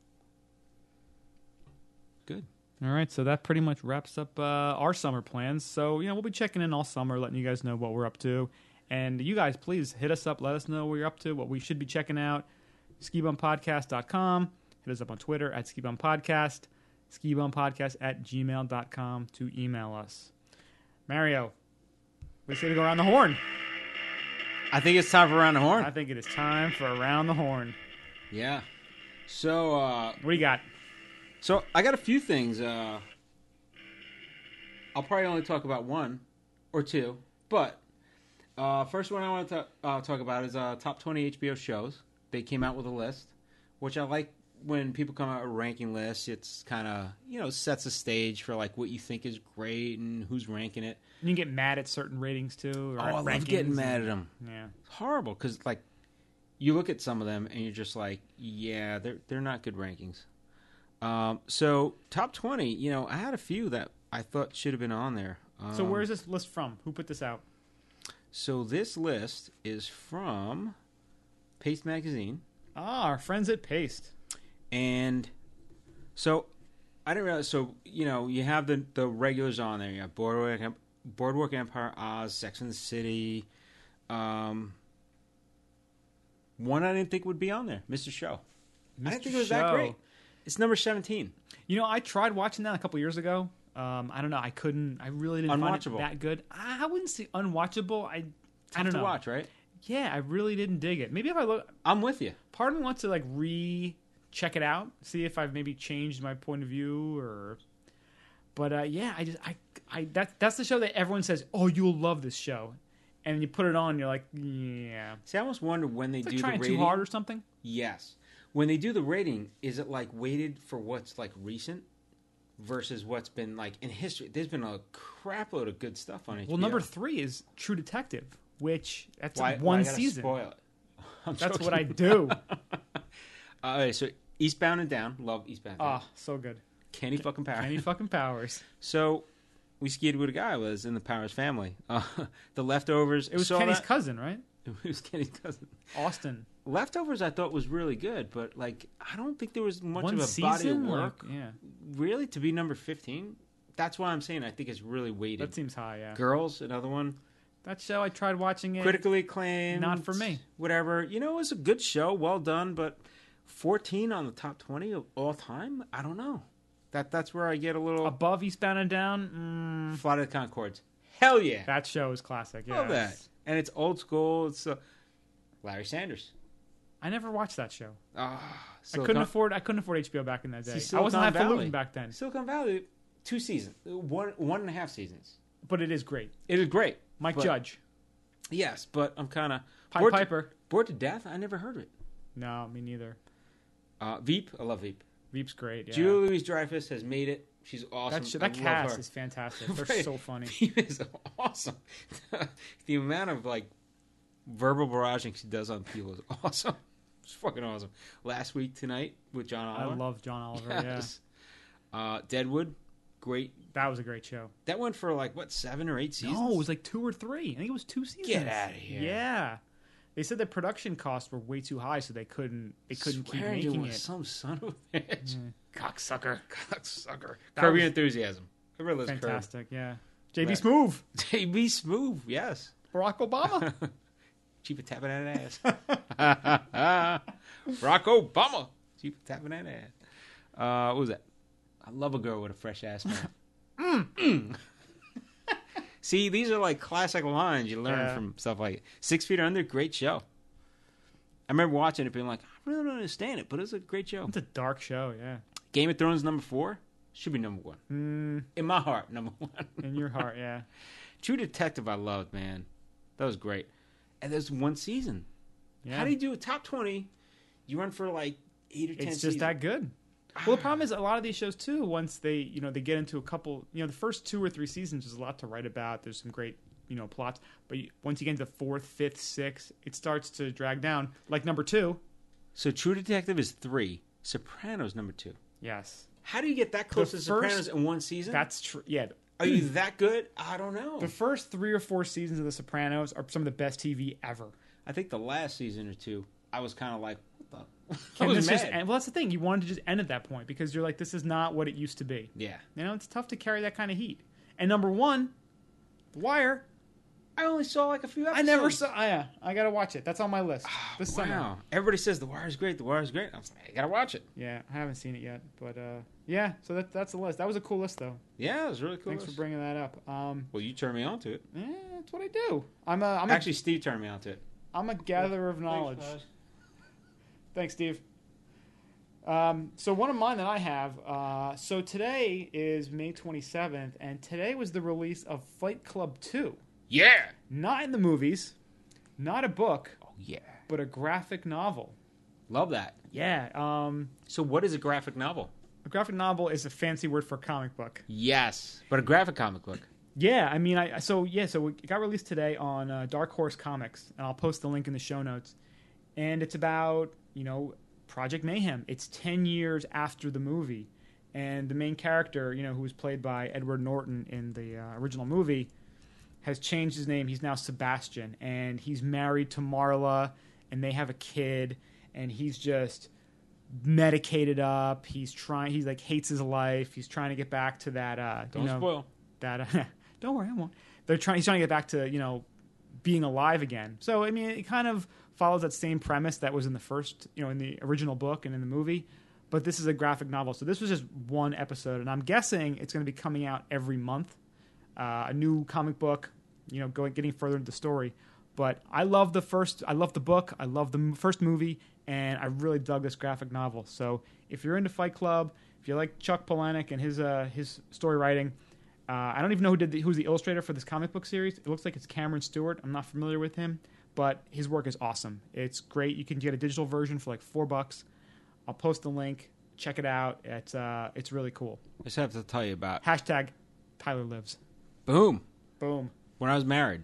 Good. All right, so that pretty much wraps up uh, our summer plans. So, you know, we'll be checking in all summer, letting you guys know what we're up to. And you guys, please hit us up. Let us know what you're up to, what we should be checking out. ski bum podcast dot com. Hit us up on Twitter at ski bum podcast. ski bum podcast at gmail dot com to email us. Mario, we say to go around the horn. I think it's time for Around the Horn. I think it is time for Around the Horn. Yeah. So, uh, What do you got? so I got a few things. Uh, I'll probably only talk about one or two, but uh, first one I want to uh, talk about is uh, top twenty H B O shows. They came out with a list, which I like when people come out with ranking lists. It's kind of, you know, sets a stage for like what you think is great and who's ranking it. You can get mad at certain ratings too. Or Oh, I at love rankings. getting mad at them. Yeah. It's horrible because like you look at some of them and you're just like, yeah, they're they're not good rankings. Um, so top twenty, you know, I had a few that I thought should have been on there. Um, So where's this list from? Who put this out? So this list is from Paste Magazine, Ah, our friends at Paste. and so I didn't realize. So you know, you have the the regulars on there. You have Boardwalk, Em- Boardwalk Empire, Oz, Sex and the City. Um, one I didn't think would be on there, Mister Show. I didn't think it was that Show. great. It's number seventeen. You know, I tried watching that a couple years ago. Um, I don't know. I couldn't. I really didn't find Unwatchable. it that good. I I wouldn't say unwatchable. I. I Tough don't to know. watch, right? Yeah, I really didn't dig it. Maybe if I look, I'm with you. part of me wants to like re check it out, see if I've maybe changed my point of view or. But uh, yeah, I just I I that that's the show that everyone says, oh, you'll love this show, and you put it on, and you're like, yeah, See, I almost wonder when they it's do like trying the rating. too hard or something. Yes. When they do the rating, is it like weighted for what's like recent versus what's been like in history? There's been a crap load of good stuff on H B O. Well, number three is True Detective, which that's why, like why one I gotta season. Spoil it. I'm That's joking. what I do. Uh, okay, so Eastbound and Down, love Eastbound. And Down. Ah, so good. Kenny fucking Power. Any fucking powers. So we skied with a guy who was in the Powers family. Uh, the Leftovers. It was saw Kenny's that- cousin, right? It was Kenny's cousin. Austin. Leftovers, I thought was really good, but like I don't think there was much One of a season? body of work. Like, yeah. Really, to be number fifteen, that's why I'm saying I think it's really weighted. That seems high, yeah. Girls, another one. That show, I tried watching it. Critically acclaimed. Not for me. Whatever. You know, it was a good show. Well done. But fourteen on the top twenty of all time? I don't know. That That's where I get a little... Above Eastbound and Down? Mm, Flight of the Conchords. Hell yeah. that show is classic, yeah. Love that. And it's old school. It's uh, Larry Sanders. I never watched that show. Oh, I Silicon, couldn't afford I couldn't afford H B O back in that day. See, I wasn't Silicon Valley. highfalutin back then. Silicon Valley, two seasons. One, one and a half seasons. But it is great. It is great. Mike but- Judge. Yes, but I'm kind of... Pied bored, to- Piper. bored to death? I never heard of it. No, me neither. Uh, Veep. I love Veep. Veep's great, yeah. Julia Louis-Dreyfus has made it. She's awesome. That, sh- I that love cast her. is fantastic. They're Right. so funny. Veep is awesome. The amount of, like, verbal barraging she does on people is awesome. It's fucking awesome. Last Week Tonight with John I Oliver. love John Oliver, Yes. Uh, Deadwood. Great. yeah. That was a great show. That went for, like, what, seven or eight seasons? No, it was like two or three. I think it was two seasons. Get outta here. Yeah. They said the production costs were way too high, so they couldn't they couldn't keep Swear making was it. Some son of a bitch. Mm. Cocksucker. Cocksucker. That Curb was- Your Enthusiasm. Everybody loves Curb. Fantastic, yeah. J B Right. Smoove. J B Smoove, yes. Barack Obama. Cheap at tapping that ass. Barack Obama. Cheap at tapping that ass. Uh, what was that? I love a girl with a fresh ass, man. Mm. See, these are like classic lines you learn Yeah. from stuff like Six Feet Under. Great show. I remember watching it being like, I really don't understand it, but it's a great show. It's a dark show, yeah. Game of Thrones number four should be number one. Mm, In my heart, number one. in your heart, yeah. True Detective I loved, man. That was great. And there's one season. yeah. How do you do a top twenty? You run for like eight or ten It's just seasons. that good. Well, the problem is a lot of these shows too. Once they, you know, they get into a couple, you know, the first two or three seasons, there's a lot to write about. There's some great, you know, plots. But you, once you get into fourth, fifth, sixth, it starts to drag down. Like number two. So True Detective is three. Sopranos number two. Yes, How do you get that close The to Sopranos first- in one season? that's true. Yeah, Are you that good? I don't know. the first three or four seasons of The Sopranos are some of the best T V ever. I think the last season or two, I was kind of like, what the? I And was this mad. just, and, well, that's the thing. You wanted to just end at that point because you're like, this is not what it used to be. Yeah. You know, it's tough to carry that kind of heat. And number one, The Wire. I only saw like a few episodes. I never saw. Oh, yeah, I gotta watch it. That's on my list this Wow. summer. Everybody says The Wire's great. The Wire's great. I was like, I gotta watch it. Yeah, I haven't seen it yet, but uh, yeah. So that that's the list. That was a cool list, though. Yeah, it was really cool. Thanks for bringing that up. Um, Well, you turned me on to it. eh, that's what I do. I'm a I'm a, Actually, Steve turned me on to it. I'm a gatherer of knowledge. Thanks, Steve. Um, so one of mine that I have. Uh, so today is May twenty-seventh, and today was the release of Fight Club two. Yeah. Not in the movies, not a book, Oh yeah. but a graphic novel. Love that. Yeah. Um, So, what is a graphic novel? a graphic novel is a fancy word for a comic book. Yes, but a graphic comic book. Yeah, I mean, I so yeah, so it got released today on uh, Dark Horse Comics, and I'll post the link in the show notes. And it's about, you know, Project Mayhem. It's ten years after the movie, and the main character, you know, who was played by Edward Norton in the uh, original movie, has changed his name. He's now Sebastian, and he's married to Marla, and they have a kid, and he's just medicated up. He's trying. He's like hates his life. He's trying to get back to that. Uh, Don't you know, spoil. that. Uh, don't worry, I won't. They're trying. He's trying to get back to, you know, being alive again. So I mean, it kind of follows that same premise that was in the first, you know, in the original book and in the movie. But this is a graphic novel, so this was just one episode, and I'm guessing it's going to be coming out every month. Uh, a new comic book, you know, going getting further into the story. But I love the first. I love the book. I love the m- first movie, and I really dug this graphic novel. So if you're into Fight Club, if you like Chuck Palahniuk and his uh, his story writing, uh, I don't even know who did the, who's the illustrator for this comic book series. It looks like it's Cameron Stewart. I'm not familiar with him, but his work is awesome. It's great. You can get a digital version for like four bucks. I'll post the link. Check it out. It's uh, it's really cool. I just have to tell you about. Hashtag Tyler lives. Boom. Boom. When I was married,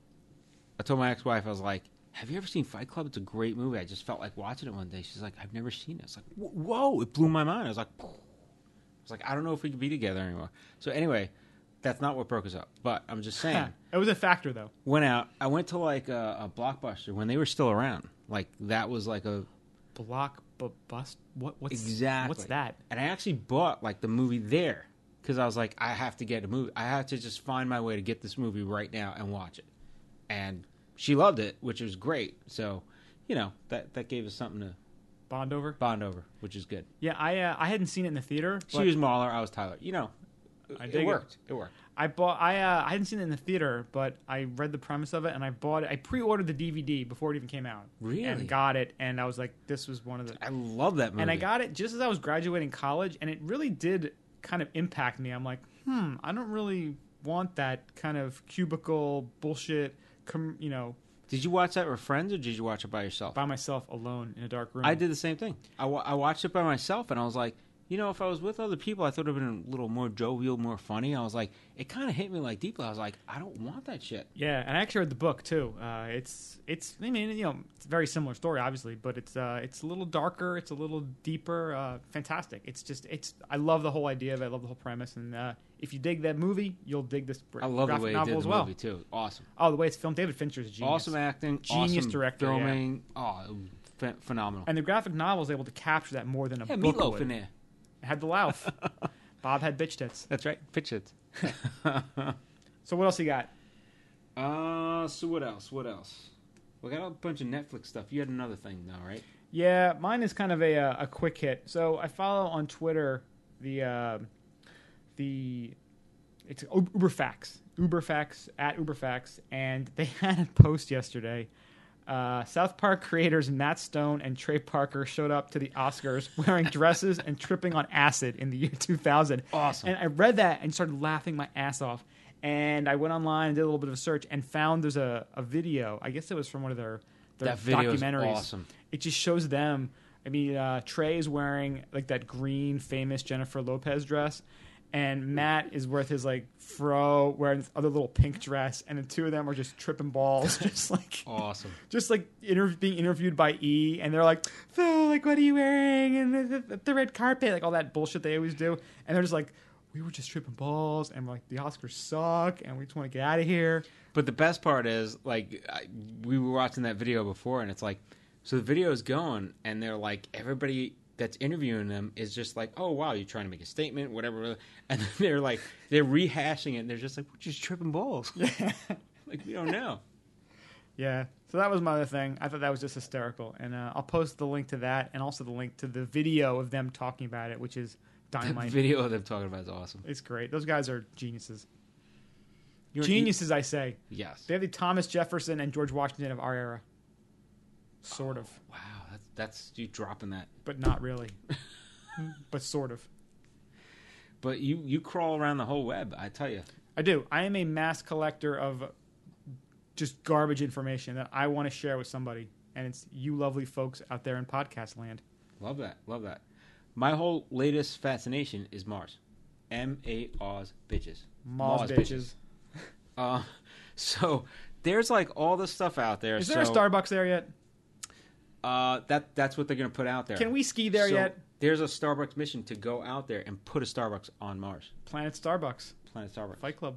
I told my ex-wife, I was like, have you ever seen Fight Club? It's a great movie. I just felt like watching it one day. She's like, I've never seen it. I was like, whoa. It blew my mind. I was like, I was like, I don't know if we could be together anymore. So anyway, that's not what broke us up. But I'm just saying. It was a factor though. Went out. I went to like a, a Blockbuster when they were still around. Like that was like a... Block bu- bust. What? What's Exactly. What's that? And I actually bought like the movie there. because I was like, I have to get a movie. I have to just find my way to get this movie right now and watch it. And she loved it, which was great. So, you know, that, that gave us something to Bond over. bond over, which is good. Yeah, I uh, I hadn't seen it in the theater. She but was Mahler, I was Tyler. You know, I it, dig it it. worked. It worked. I bought. I uh, I hadn't seen it in the theater, but I read the premise of it and I bought it. I pre-ordered the D V D before it even came out. Really? And got it, and I was like, this was one of the. I love that movie. And I got it just as I was graduating college, and it really did kind of impact me. I'm like, hmm, I don't really want that kind of cubicle bullshit. Com- you know, Did you watch that with friends, or did you watch it by yourself? by myself alone in a dark room. I did the same thing. I, wa- I watched it by myself, and I was like, you know, if I was with other people, I thought it would have been a little more jovial, more funny. I was like, it kind of hit me like deeply. I was like, I don't want that shit. Yeah, and I actually read the book too. Uh, it's it's I mean you know it's a very similar story obviously, but it's uh, it's a little darker, it's a little deeper. Uh, fantastic. It's just it's I love the whole idea of it. I love the whole premise, and uh, if you dig that movie, you'll dig this. I love the graphic way he novel did as the well. movie too. Awesome, Oh, the way it's filmed. David Fincher's a genius. awesome acting, Genius awesome director, filming. Oh, ph- phenomenal. And the graphic novel is able to capture that more than a Yeah, book Meatloaf would. in there. It had the laugh. Bob had bitch tits. That's right. Pitch it. So what else you got? uh, so what else? What else? We got a bunch of Netflix stuff. You had another thing now, right? Yeah, mine is kind of a uh, a quick hit. So I follow on Twitter the uh, the it's Uberfax, Uberfax at Uberfax, and they had a post yesterday. Uh, South Park creators Matt Stone and Trey Parker showed up to the Oscars wearing dresses and tripping on acid in the year two thousand. Awesome. And I read that and started laughing my ass off. And I went online and did a little bit of a search and found there's a, a video. I guess it was from one of their, their That video is documentaries. awesome. It just shows them. I mean, uh, Trey is wearing like that green famous Jennifer Lopez dress, and Matt is with his like fro wearing this other little pink dress, and the two of them are just tripping balls, just like Awesome. just like inter- being interviewed by E, and they're like, "So, like, what are you wearing?" And the, the, the red carpet, like all that bullshit they always do, and they're just like, "We were just tripping balls," and we're like, "The Oscars suck, and we just want to get out of here." But the best part is, like, I, we were watching that video before, and it's like, so the video is going, and they're like, everybody that's interviewing them is just like, oh, wow, you're trying to make a statement, whatever. And then they're like, they're rehashing it, and they're just like, we're just tripping balls. Like, we don't know. Yeah, so that was my other thing. I thought that was just hysterical, and uh, I'll post the link to that, and also the link to the video of them talking about it, which is The dynamite. video of them talking about it is awesome. It's great. Those guys are geniuses. You're- Geniuses, I say. Yes. They're the Thomas Jefferson and George Washington of our era. Sort of, Wow, that's, that's you dropping that. but not really. But sort of. But you, you crawl around the whole web, I tell you. I do. I am a mass collector of just garbage information that I want to share with somebody, and it's you lovely folks out there in podcast land. Love that. Love that. My whole latest fascination is Mars. M A R's bitches. Mars bitches. Uh, so there's like all this stuff out there. Is there a so, Starbucks there yet? Uh, that that's what they're going to put out there. Can we ski there So yet? There's a Starbucks mission to go out there and put a Starbucks on Mars. Planet Starbucks. Planet Starbucks. Fight Club.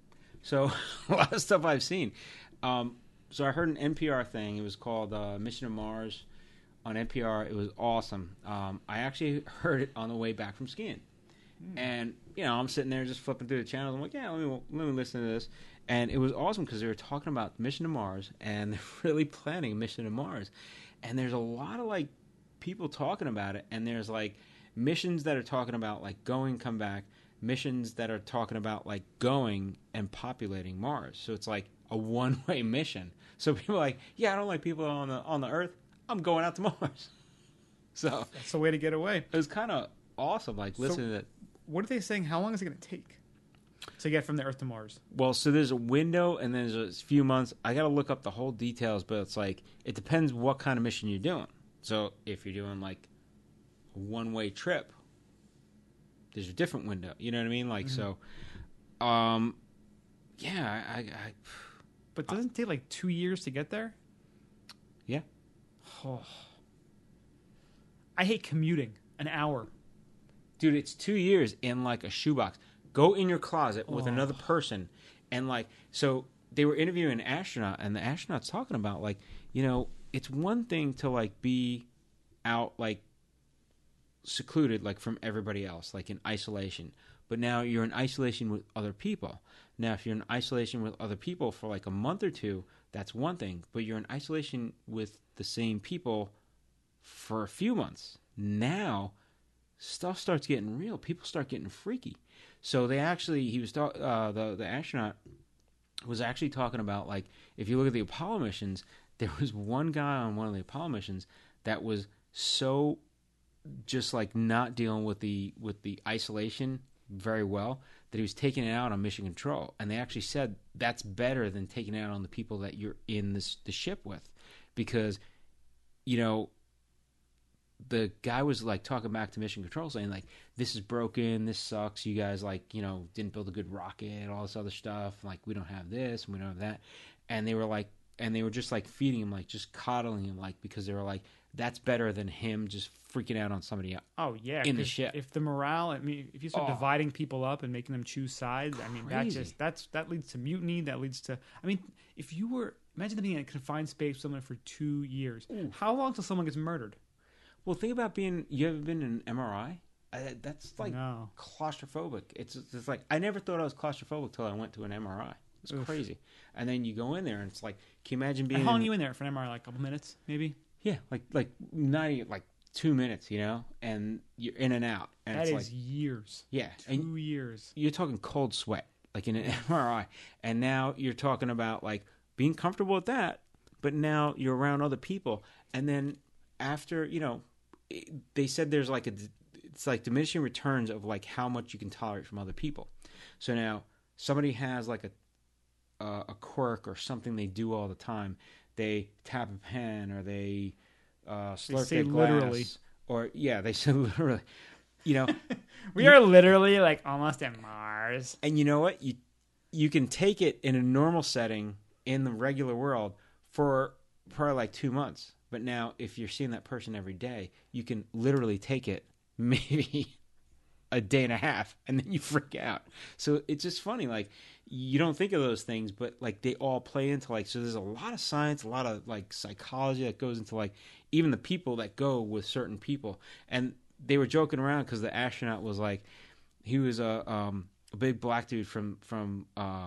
So a lot of stuff I've seen. Um, so I heard an N P R thing. It was called uh, Mission to Mars on N P R. It was awesome. Um, I actually heard it on the way back from skiing. Hmm. And, you know, I'm sitting there just flipping through the channels. I'm like, yeah, let me, let me listen to this. And it was awesome because they were talking about Mission to Mars, and they're really planning a mission to Mars. And there's a lot of, like, people talking about it. And there's, like, missions that are talking about, like, going, come back. Missions that are talking about, like, going and populating Mars. So it's, like, a one-way mission. So people are like, yeah, I don't like people on the on the Earth. I'm going out to Mars. So That's the way to get away. it was kind of awesome, like, So- listening to that. What are they saying? How long is it going to take to get from the Earth to Mars? Well, so there's a window, and then there's a few months. I got to look up the whole details, but it's like it depends what kind of mission you're doing. So if you're doing like a one-way trip, there's a different window. You know what I mean? Like Mm-hmm. so, um, yeah, I, I, I But doesn't it take like two years to get there? yeah. Oh. I hate commuting. An hour. Dude, it's two years in like a shoebox. Go in your closet with Oh. another person, and like, so they were interviewing an astronaut, and the astronaut's talking about like, you know, it's one thing to like be out like secluded, like from everybody else, like in isolation. But now you're in isolation with other people. Now, if you're in isolation with other people for like a month or two, that's one thing. But you're in isolation with the same people for a few months. Now, stuff starts getting real. People start getting freaky. So they actually, he was talk, uh, the the astronaut was actually talking about, like, if you look at the Apollo missions, there was one guy on one of the Apollo missions that was so just like not dealing with the with the isolation very well that he was taking it out on mission control. And they actually said that's better than taking it out on the people that you're in this the ship with, because, you know, the guy was like talking back to mission control saying like, this is broken, this sucks, you guys like, you know, didn't build a good rocket, all this other stuff, like we don't have this and we don't have that. And they were like, and they were just like feeding him, like just coddling him, like, because they were like, that's better than him just freaking out on somebody else. Oh yeah, in the 'cause ship. If the morale, I mean, if you start Oh. dividing people up and making them choose sides, I mean, that Crazy. just that's that leads to mutiny. That leads to, I mean, if you were imagine being in a confined space with someone for two years, Oof. how long till someone gets murdered? Well, think about being, you ever been in an M R I? Uh, that's like No. claustrophobic. It's it's like, I never thought I was claustrophobic till I went to an M R I. It's Oof. crazy. And then you go in there and it's like, can you imagine being And how long in- you in there for an M R I? Like a couple minutes, maybe. Yeah, like like not even like two minutes, you know, and you're in and out, and That it's is like, years. yeah, Two and years. you're talking cold sweat, like in an M R I, and now you're talking about like being comfortable with that, but now you're around other people, and then after, you know, it, they said there's like a, it's like diminishing returns of like how much you can tolerate from other people. So now somebody has like a uh, a quirk or something they do all the time. They tap a pen, or they uh, slurp say their glass, literally. or yeah, they say literally. You know, We are literally like almost at Mars. and you know what? You you can take it in a normal setting in the regular world for probably like two months. But now, if you're seeing that person every day, you can literally take it maybe a day and a half, and then you freak out. So it's just funny, like, you don't think of those things, but like they all play into like, so there's a lot of science, a lot of like psychology that goes into like even the people that go with certain people. And they were joking around because the astronaut was like, he was a um, a big black dude from from uh,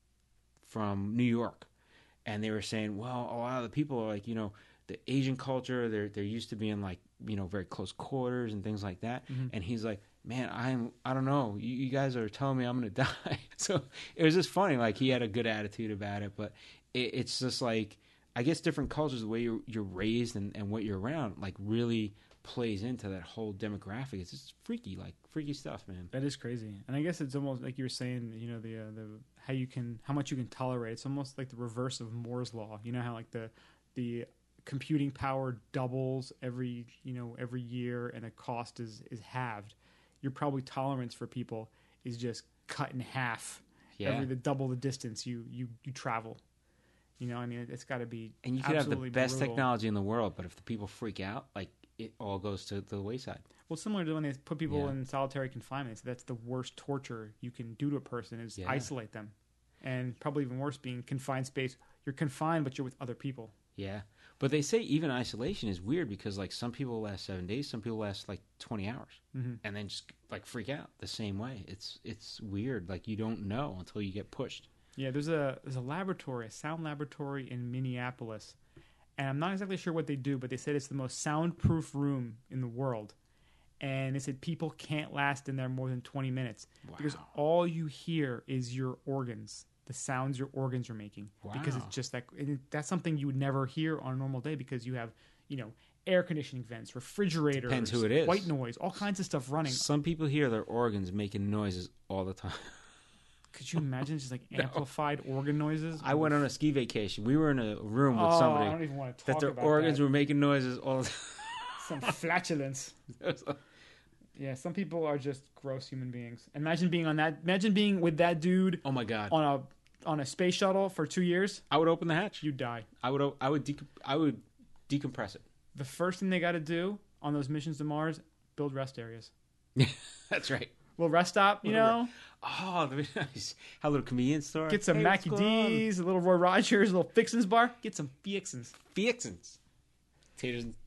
from New York, and they were saying, well, a lot of the people are like, you know, the Asian culture, they're they're used to being like, you know, very close quarters and things like that. Mm-hmm. And he's like, man, I'm I don't know, you, you guys are telling me I'm gonna die. So it was just funny. Like, he had a good attitude about it, but it, it's just like, I guess different cultures, the way you're you're raised and, and what you're around, like really plays into that whole demographic. It's just freaky, like freaky stuff, man. That is crazy, and I guess it's almost like you were saying. You know, the uh, the how you can how much you can tolerate. It's almost like the reverse of Moore's law. You know how like the the computing power doubles every you know every year, and the cost is is halved. Your probably tolerance for people is just cut in half. Yeah. Every the double the distance you you you travel. You know, I mean, it's got to be. And you could have the absolutely best brutal. technology in the world, but if the people freak out, like, it all goes to the wayside. Well, similar to when they put people Yeah. in solitary confinement, so that's the worst torture you can do to a person is Yeah. isolate them, and probably even worse, being confined space. You're confined, but you're with other people. Yeah. But they say even isolation is weird because, like, some people last seven days, some people last, like, twenty hours. Mm-hmm. And then just, like, freak out the same way. It's it's weird. Like, you don't know until you get pushed. Yeah, there's a there's a laboratory, a sound laboratory in Minneapolis, and I'm not exactly sure what they do, but they said it's the most soundproof room in the world, and they said people can't last in there more than twenty minutes because Wow. all you hear is your organs, the sounds your organs are making, because Wow. it's just that and it- that's something you would never hear on a normal day because you have you know air conditioning vents, refrigerators, Depends who it is. white noise, all kinds of stuff running. Some people hear their organs making noises all the time. Could you imagine just like No. amplified organ noises? I went on a ski vacation. We were in a room with Oh, somebody I don't even want to that talk their about organs that. were making noises all the Some flatulence. time. Yeah, some people are just gross human beings. Imagine being on that. Imagine being with that dude Oh my god! on a on a space shuttle for two years. I would open the hatch. You die. I would. o- I would. Dec- I would decompress it. The first thing they got to do on those missions to Mars, build rest areas. That's right. Little rest stop, you Little know. Oh, the nice. How little convenience store. Get some Hey, Mackie what's going on? D's, a little Roy Rogers, a little Fixins bar. Get some Fixins. Fixins. Taters and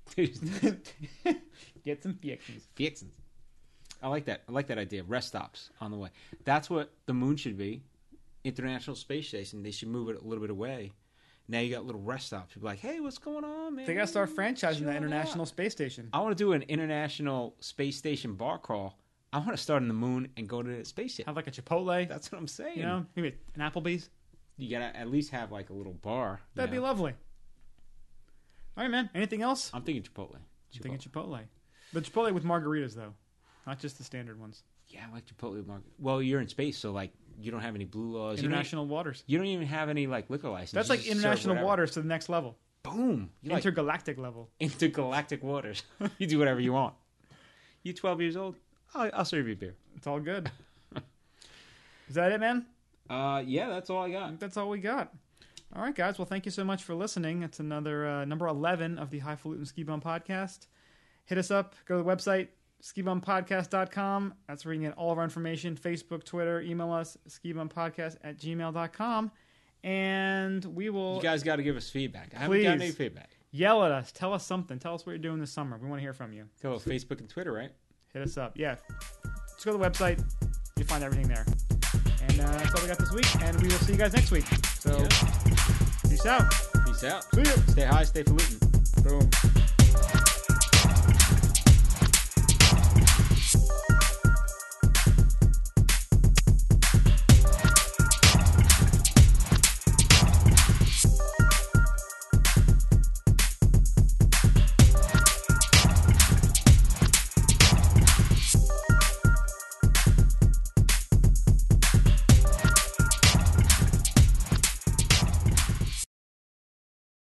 Get some fixins. Fixins. I like that. I like that idea. Rest stops on the way. That's what the moon should be. International Space Station. They should move it a little bit away. Now you got little rest stops. People are like, hey, what's going on, man? They gotta start franchising Chill the International out. Space Station. I want to do an International Space Station bar crawl. I want to start on the moon and go to the spaceship. Have like a Chipotle. That's what I'm saying. You know, maybe an Applebee's. You gotta at least have like a little bar. That'd you be know? lovely. All right, man. Anything else? I'm thinking Chipotle. I'm thinking Chipotle. The Chipotle with margaritas, though, not just the standard ones. Yeah, I like Chipotle. Market. Well, you're in space, so like you don't have any blue laws. International waters. You don't, you don't even have any like liquor license. That's You like just serve international whatever. waters to the next level. Boom. You like Intergalactic level. intergalactic waters. You do whatever you want. You twelve years old? I'll, I'll serve you a beer. It's all good. Is that it, man? Uh, yeah, that's all I I got. think that's all we got. All right, guys. Well, thank you so much for listening. It's another uh, number eleven of the Highfalutin Ski Bum Podcast. Hit us up. Go to the website, ski bum podcast dot com. That's where you can get all of our information. Facebook, Twitter. Email us, ski bum podcast at gmail dot com. And we will You guys got to give us feedback. I haven't Please. gotten any feedback. yell at us. Tell us something. Tell us what you're doing this summer. We want to hear from you. Go Facebook and Twitter, right? Hit us up. Yeah. Just go to the website. You'll find everything there. And uh, that's all we got this week. And we will see you guys next week. So, Yeah. peace out. Peace out. See ya. Stay high, stay falutin'. Boom.